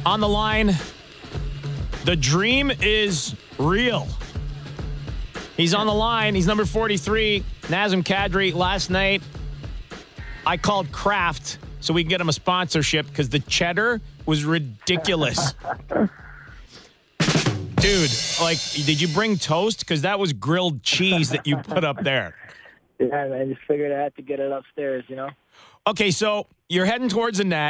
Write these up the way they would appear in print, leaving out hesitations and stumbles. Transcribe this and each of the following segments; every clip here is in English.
On the line, the dream is real. He's on the line. He's number 43, Nazem Kadri. Last night, I called Kraft so we can get him a sponsorship because the cheddar was ridiculous. Dude, like, did you bring toast? Because that was grilled cheese that you put up there. Yeah, I just figured I had to get it upstairs, you know? Okay, so you're heading towards the net.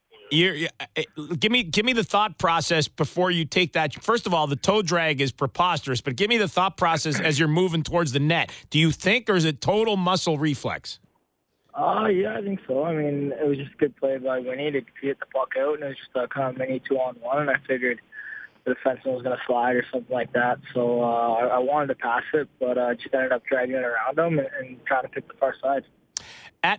Give me the thought process before you take that. First of all, the toe drag is preposterous, but give me the thought process as you're moving towards the net. Do you think, or is it total muscle reflex? Yeah, I think so. I mean, it was just a good play by Winnie to get the puck out, and it was just a kind of mini 2-on-1, and I figured the defenseman was going to slide or something like that. So I wanted to pass it, but just ended up dragging it around him and trying to pick the far side. At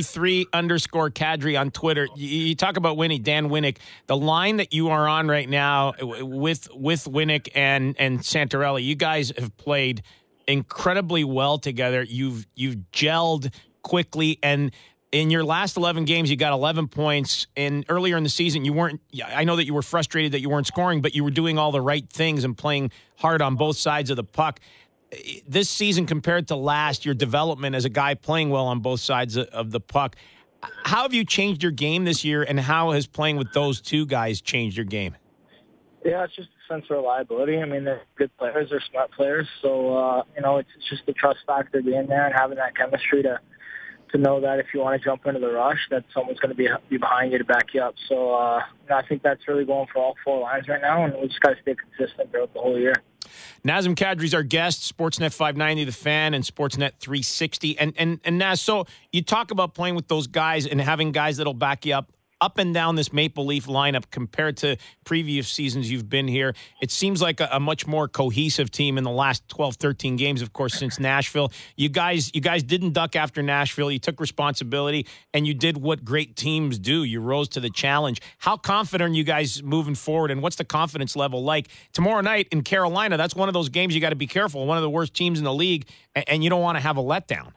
43_Kadri on Twitter, you talk about Winnie, Dan Winnick. The line that you are on right now with Winnick and Santorelli, you guys have played incredibly well together. You've gelled quickly, and in your last 11 games, you got 11 points. And earlier in the season, you weren't. I know that you were frustrated that you weren't scoring, but you were doing all the right things and playing hard on both sides of the puck. This season compared to last, your development as a guy playing well on both sides of the puck, how have you changed your game this year, and how has playing with those two guys changed your game? Yeah, it's just a sense of reliability. I mean, they're good players, they're smart players, so it's just the trust factor being there and having that chemistry to know that if you want to jump into the rush, that someone's going to be behind you to back you up. So I think that's really going for all four lines right now, and we just got to stay consistent throughout the whole year. Nazem Kadri's our guest, Sportsnet 590, The Fan, and Sportsnet 360. And Naz, so you talk about playing with those guys and having guys that'll back you up and down this Maple Leaf lineup compared to previous seasons you've been here. It seems like a much more cohesive team in the last 12, 13 games, of course, since Nashville. You guys didn't duck after Nashville. You took responsibility, and you did what great teams do. You rose to the challenge. How confident are you guys moving forward, and what's the confidence level like? Tomorrow night in Carolina, that's one of those games you got to be careful. One of the worst teams in the league, and you don't want to have a letdown.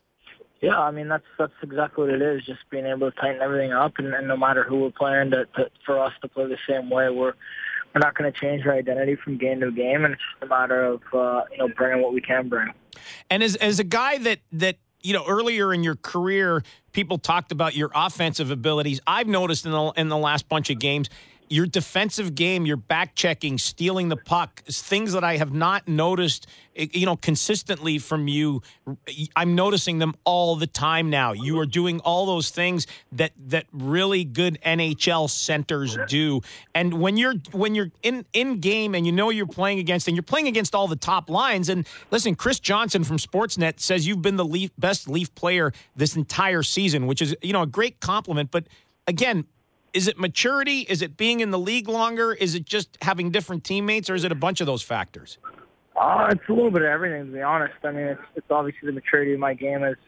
Yeah, I mean, that's exactly what it is, just being able to tighten everything up, and no matter who we're playing, for us to play the same way, we're not going to change our identity from game to game, and it's just a matter of bringing what we can bring. And as a guy that earlier in your career, people talked about your offensive abilities. I've noticed in the last bunch of games, your defensive game, your back checking, stealing the puck, things that I have not noticed, consistently from you. I'm noticing them all the time now. You are doing all those things that really good NHL centers do. And when you're in game and you're playing against all the top lines. And listen, Chris Johnson from Sportsnet says you've been the best Leaf player this entire season, which is a great compliment. But again, is it maturity? Is it being in the league longer? Is it just having different teammates, or is it a bunch of those factors? It's a little bit of everything, to be honest. I mean, it's obviously the maturity of my game has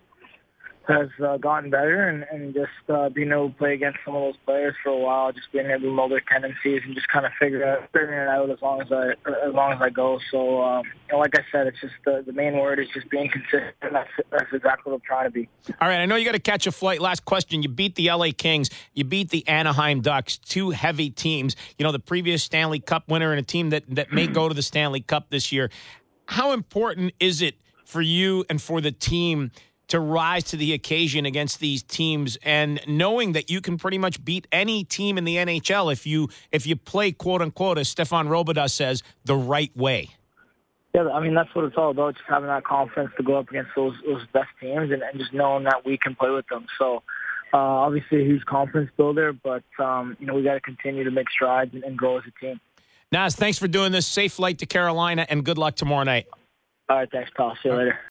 gotten better, and just being able to play against some of those players for a while, just being able to know their tendencies and just kind of figuring it out as long as I go. So, like I said, it's just the main word is just being consistent. That's exactly what I'm trying to be. All right, I know you got to catch a flight. Last question: you beat the LA Kings, you beat the Anaheim Ducks, two heavy teams. The previous Stanley Cup winner and a team that may go to the Stanley Cup this year. How important is it for you and for the team to rise to the occasion against these teams, and knowing that you can pretty much beat any team in the NHL if you play, quote unquote, as Stefan Robidas says, the right way? Yeah, I mean, that's what it's all about, just having that confidence to go up against those best teams and just knowing that we can play with them. So obviously a huge confidence builder, but we got to continue to make strides and grow as a team. Naz, thanks for doing this. Safe flight to Carolina, and good luck tomorrow night. All right, thanks, pal. See you later.